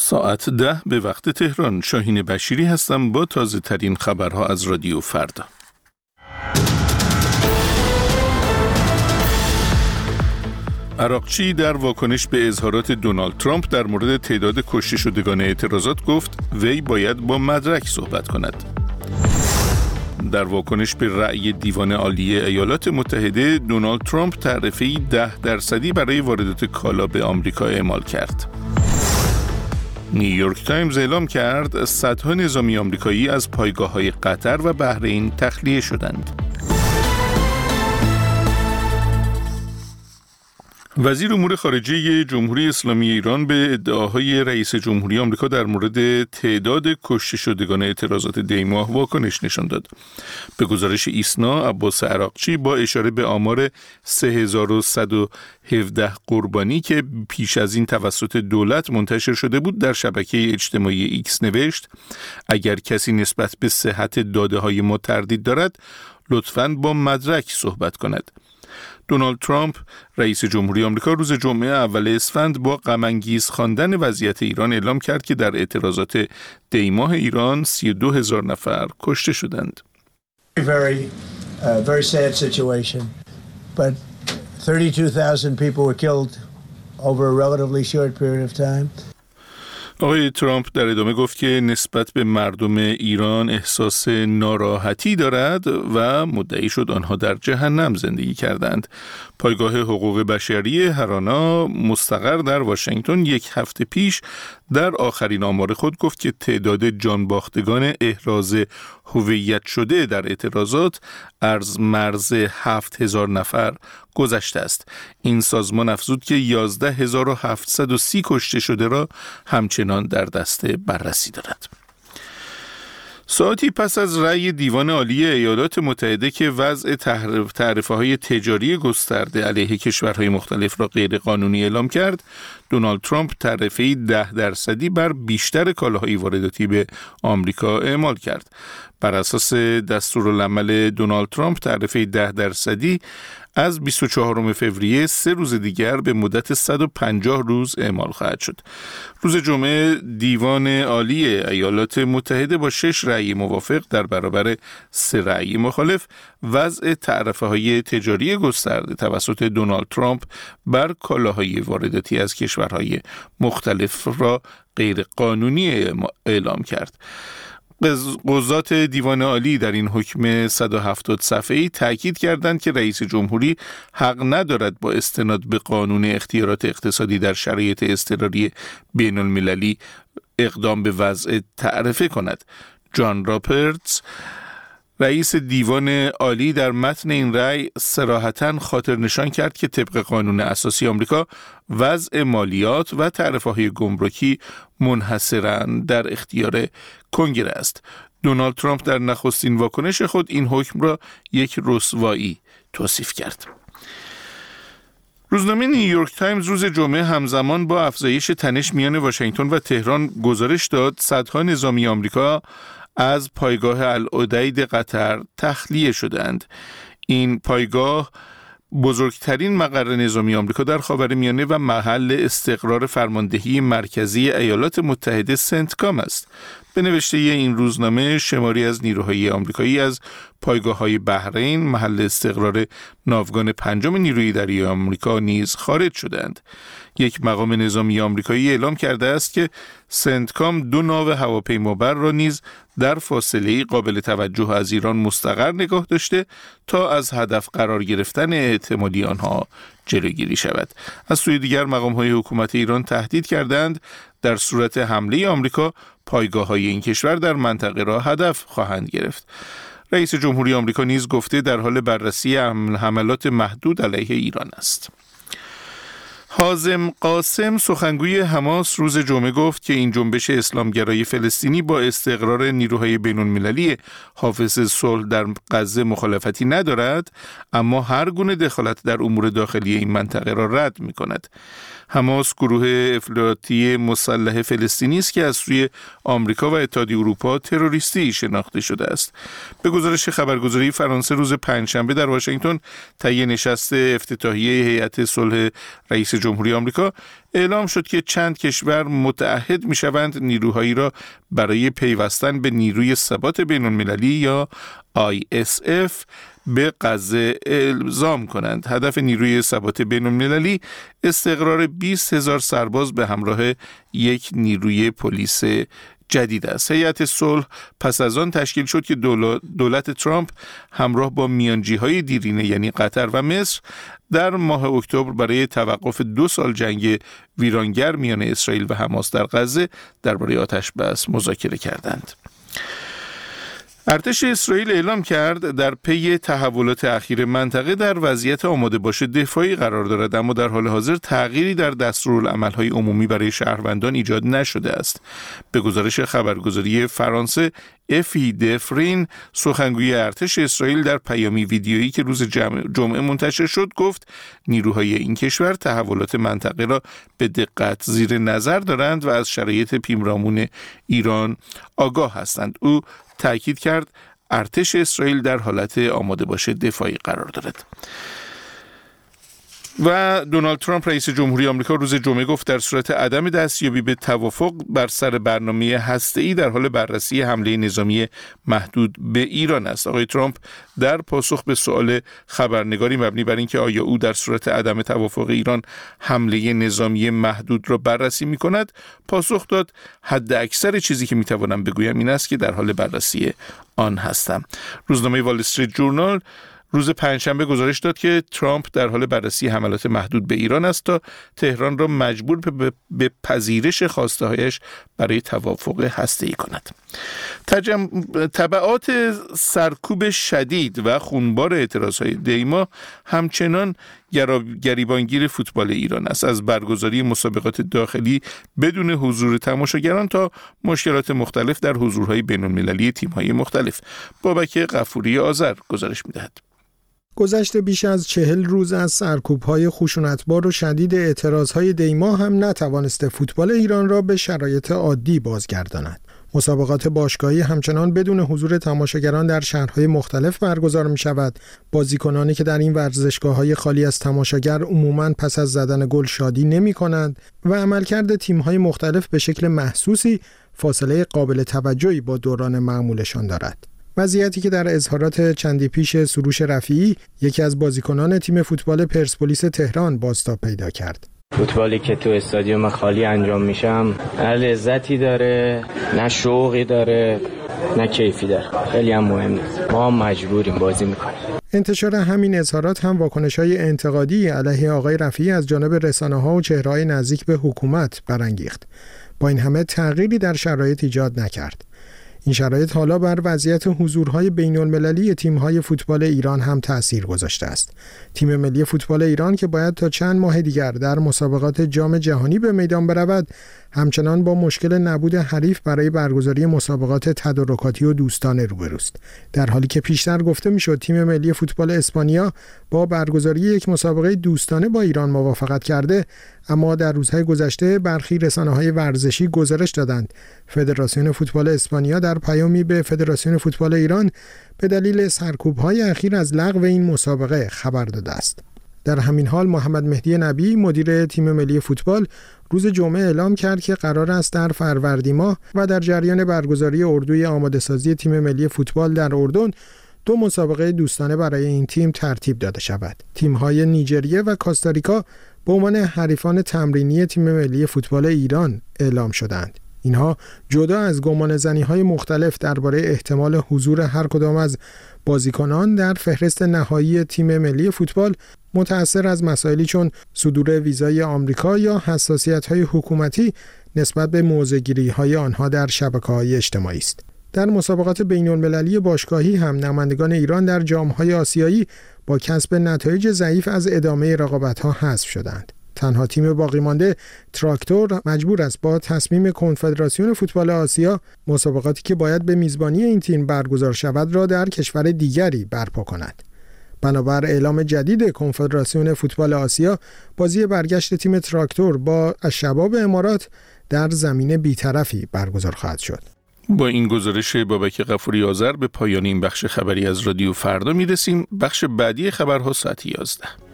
ساعت 10 به وقت تهران. شاهین بشیری هستم با تازه ترین خبرها از رادیو فردا. عراقچی در واکنش به اظهارات دونالد ترامپ در مورد تعداد کشته شدگان اعتراضات گفت وی باید با مدرک صحبت کند. در واکنش به رأی دیوان عالی ایالات متحده، دونالد ترامپ تعرفه‌ای 10% برای واردات کالا به آمریکا اعمال کرد. نیویورک تایمز اعلام کرد صدها نظامی آمریکایی از پایگاه‌های قطر و بحرین تخلیه شدند. وزیر امور خارجه جمهوری اسلامی ایران به ادعاهای رئیس جمهوری آمریکا در مورد تعداد کشته شدگان اعتراضات دی‌ماه واکنش نشان داد. به گزارش ایسنا، عباس عراقچی با اشاره به آمار 3117 قربانی که پیش از این توسط دولت منتشر شده بود در شبکه اجتماعی ایکس نوشت: اگر کسی نسبت به صحت داده‌های ما تردید دارد، لطفاً با مدرک صحبت کند. دونالد ترامپ رئیس جمهوری آمریکا روز جمعه اول اسفند با غم‌انگیز خواندن وضعیت ایران اعلام کرد که در اعتراضات دی‌ماه ایران 32,000 نفر کشته شدند. Very sad situation, but 32,000 people were killed over a relatively short period of time. آقای ترامپ در ادامه گفت که نسبت به مردم ایران احساس ناراحتی دارد و مدعی شد آنها در جهنم زندگی کردند. پایگاه حقوق بشری هارانا مستقر در واشنگتن یک هفته پیش در آخرین آمار خود گفت که تعداد جانباختگان احراز هویت شده در اعتراضات از مرز 7,000 نفر گذشته است. این سازمان افزود که 11,730 کشته شده را همچنان در دست بررسی دارد. ساعتی پس از رأی دیوان عالی ایالات متحده که وضع تعرفه‌های تجاری گسترده علیه کشورهای مختلف را غیر قانونی اعلام کرد، دونالد ترامپ تعرفه‌ای 10% بر بیشتر کالاهای وارداتی به آمریکا اعمال کرد. بر اساس دستورالعمل دونالد ترامپ، تعرفه 10% از 24 فوریه 3 روز دیگر به مدت 150 روز اعمال خواهد شد. روز جمعه دیوان عالی ایالات متحده با 6 رأی موافق در برابر 3 رأی مخالف وضع تعرفه‌های تجاری گسترده توسط دونالد ترامپ بر کالاهای وارداتی از کشورهای مختلف را غیر قانونی اعلام کرد. قضات دیوان عالی در این حکم 170 صفحه‌ای تأکید کردند که رئیس جمهوری حق ندارد با استناد به قانون اختیارات اقتصادی در شرایط اضطراری بین المللی اقدام به وضع تعرفه کند. جان راپرتس، رئیس دیوان عالی، در متن این رأی صراحتاً خاطر نشان کرد که طبق قانون اساسی آمریکا وضع مالیات و تعرفه‌های گمرکی منحصراً در اختیار کنگره است. دونالد ترامپ در نخستین واکنش خود این حکم را یک رسوایی توصیف کرد. روزنامه نیویورک تایمز روز جمعه همزمان با افزایش تنش میان واشنگتن و تهران گزارش داد صدها نظامی آمریکا از پایگاه العدید قطر تخلیه شدند. این پایگاه بزرگترین مقر نظامی آمریکا در خاورمیانه و محل استقرار فرماندهی مرکزی ایالات متحده سنتکام است. به نوشته این روزنامه، شماری از نیروهای آمریکایی از پایگاه‌های بحرین، محل استقرار ناوگان 5 نیروی دریایی آمریکا، نیز خارج شدند. یک مقام نظامی آمریکایی اعلام کرده است که سنتکام 2 ناو هواپیمابر را نیز در فاصله قابل توجه از ایران مستقر نگاه داشته تا از هدف قرار گرفتن احتمالی آنها جلوگیری شود. از سوی دیگر مقام‌های حکومت ایران تهدید کردند در صورت حمله آمریکا پایگاه‌های این کشور در منطقه را هدف خواهند گرفت. رئیس جمهوری آمریکا نیز گفته در حال بررسی حملات محدود علیه ایران است. حازم قاسم، سخنگوی حماس، روز جمعه گفت که این جنبش اسلامگرای فلسطینی با استقرار نیروهای بین‌المللی حافظ صلح در غزه مخالفتی ندارد، اما هر گونه دخالت در امور داخلی این منطقه را رد می‌کند. حماس گروه افراطی مسلح فلسطینی است که از سوی آمریکا و اتحادیه اروپا تروریستی شناخته شده است. به گزارش خبرگزاری فرانسه روز پنجشنبه در واشنگتن طی نشست افتتاحیه هیئت صلح رئیس جمهوری آمریکا اعلام شد که چند کشور متعهد می‌شوند نیروهایی را برای پیوستن به نیروی ثبات بین‌المللی یا ISF به غزه الزام کنند. هدف نیروی ثبات بین‌المللی استقرار 20,000 سرباز به همراه یک نیروی پلیس جدید است. هیئت صلح پس از آن تشکیل شد که دولت ترامپ همراه با میانجی‌های دیرینه یعنی قطر و مصر در ماه اکتبر برای توقف 2 سال جنگ ویرانگر میان اسرائیل و حماس در غزه درباره آتش‌بس مذاکره کردند. ارتش اسرائیل اعلام کرد در پی تحولات اخیر منطقه در وضعیت آماده باش دفاعی قرار دارد، اما در حال حاضر تغییری در دستورالعمل‌های عمومی برای شهروندان ایجاد نشده است. به گزارش خبرگزاری فرانسه افی دفرین، سخنگوی ارتش اسرائیل، در پیامی ویدیویی که روز جمعه منتشر شد گفت نیروهای این کشور تحولات منطقه را به دقت زیر نظر دارند و از شرایط پیرامون ایران آگاه هستند. او تأکید کرد ارتش اسرائیل در حالت آماده باش دفاعی قرار دارد. و دونالد ترامپ رئیس جمهوری آمریکا روز جمعه گفت در صورت عدم دستیابی به توافق بر سر برنامه هسته‌ای در حال بررسی حمله نظامی محدود به ایران است. آقای ترامپ در پاسخ به سوال خبرنگاری مبنی بر اینکه آیا او در صورت عدم توافق ایران حمله نظامی محدود را بررسی می‌کند، پاسخ داد حد اکثر چیزی که می‌توانم بگویم این است که در حال بررسی آن هستم. روزنامه وال استریت جورنال روز پنجشنبه گزارش داد که ترامپ در حال بررسی حملات محدود به ایران است تا تهران را مجبور به پذیرش خواسته‌هایش برای توافق هسته‌ای کند. تبعات سرکوب شدید و خونبار اعتراضهای دیما همچنان گریبانگیر فوتبال ایران است، از برگزاری مسابقات داخلی بدون حضور تماشاگران تا مشکلات مختلف در حضورهای بین‌المللی تیم‌های مختلف. بابک غفوری آذر گزارش می‌دهد. گذشته بیش از 40 روز از سرکوب‌های خشونتبار و شدید اعتراضهای دیما هم نتوانسته فوتبال ایران را به شرایط عادی بازگرداند. مسابقات باشگاهی همچنان بدون حضور تماشاگران در شهرهای مختلف برگزار می‌شود. بازیکنانی که در این ورزشگاه‌های خالی از تماشاگر عموماً پس از زدن گل شادی نمی‌کنند و عملکرد تیم‌های مختلف به شکل محسوسی فاصله قابل توجهی با دوران معمولشان دارد. وضعیتی که در اظهارات چندی پیش سروش رفیعی، یکی از بازیکنان تیم فوتبال پرسپولیس تهران، بازتاب پیدا کرد. فوتبالی که تو استادیوم خالی انجام میشم نه لذتی داره، نه شوقی داره، نه کیفی داره. خیلی هم مهمه. ما هم مجبوریم بازی میکنیم. انتشار همین اظهارات هم واکنش‌های انتقادی علیه آقای رفیعی از جانب رسانه‌ها و چهره‌های نزدیک به حکومت برانگیخت. با این همه تغییری در شرایط ایجاد نکرد. این شرایط حالا بر وضعیت حضورهای بین‌المللی تیم‌های فوتبال ایران هم تأثیر گذاشته است. تیم ملی فوتبال ایران که باید تا چند ماه دیگر در مسابقات جام جهانی به میدان برود، همچنان با مشکل نبود حریف برای برگزاری مسابقات تدارکاتی و دوستانه روبروست. در حالی که پیشتر گفته میشد تیم ملی فوتبال اسپانیا با برگزاری یک مسابقه دوستانه با ایران موافقت کرده، اما در روزهای گذشته برخی رسانه‌های ورزشی گزارش دادند فدراسیون فوتبال اسپانیا در پیامی به فدراسیون فوتبال ایران به دلیل سرکوب‌های اخیر از لغو این مسابقه خبر داده است. در همین حال محمد مهدی نبی مدیر تیم ملی فوتبال روز جمعه اعلام کرد که قرار است در فروردین ماه و در جریان برگزاری اردوی آماده‌سازی تیم ملی فوتبال در اردن 2 مسابقه دوستانه برای این تیم ترتیب داده شود. تیم‌های نیجریه و کاستاریکا به عنوان حریفان تمرینی تیم ملی فوتبال ایران اعلام شدند. اینها جدا از گمانه‌زنی‌های مختلف درباره احتمال حضور هر کدام از بازیکنان در فهرست نهایی تیم ملی فوتبال متأثر از مسائلی چون صدور ویزای آمریکا یا حساسیت‌های حکومتی نسبت به موضع‌گیری‌های آنها در شبکه‌های اجتماعی است. در مسابقات بین‌المللی باشگاهی هم نمایندگان ایران در جام‌های آسیایی با کسب نتایج ضعیف از ادامه رقابت‌ها حذف شدند. تنها تیم باقی مانده تراکتور مجبور است با تصمیم کنفدراسیون فوتبال آسیا مسابقاتی که باید به میزبانی این تیم برگزار شود را در کشور دیگری برپا کند. بنابر اعلام جدید کنفدراسیون فوتبال آسیا، بازی برگشت تیم تراکتور با الشباب امارات در زمین بی‌طرفی برگزار خواهد شد. با این گزارش بابک غفوری آذر به پایان این بخش خبری از رادیو فردا میرسیم. بخش بعدی خبرها ساعت 11.